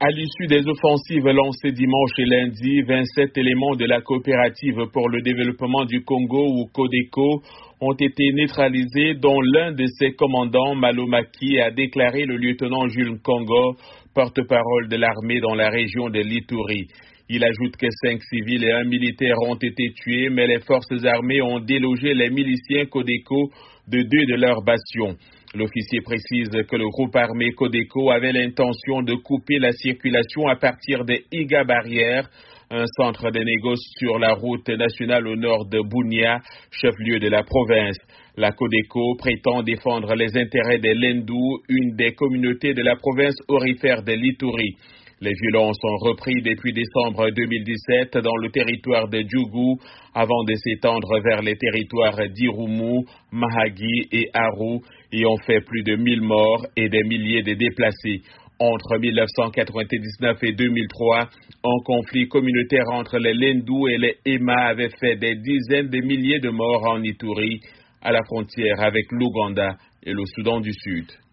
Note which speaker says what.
Speaker 1: À l'issue des offensives lancées dimanche et lundi, 27 éléments de la coopérative pour le développement du Congo ou CODECO ont été neutralisés, dont l'un de ses commandants, Malomaki, a déclaré le lieutenant Jules Nkongo, porte-parole de l'armée dans la région de l'Ituri. Il ajoute que 5 civils et un militaire ont été tués, mais les forces armées ont délogé les miliciens CODECO de 2 de leurs bastions. L'officier précise que le groupe armé CODECO avait l'intention de couper la circulation à partir des Iga Barrières, un centre de négoce sur la route nationale au nord de Bunia, chef-lieu de la province. La CODECO prétend défendre les intérêts des Lendou, une des communautés de la province aurifère de l'Ituri. Les violences ont repris depuis décembre 2017 dans le territoire de Djougou avant de s'étendre vers les territoires d'Irumu, Mahagi et Aru et ont fait plus de 1000 morts et des milliers de déplacés. Entre 1999 et 2003, un conflit communautaire entre les Lendou et les Ema avait fait des dizaines de milliers de morts en Ituri, à la frontière avec l'Ouganda et le Soudan du Sud.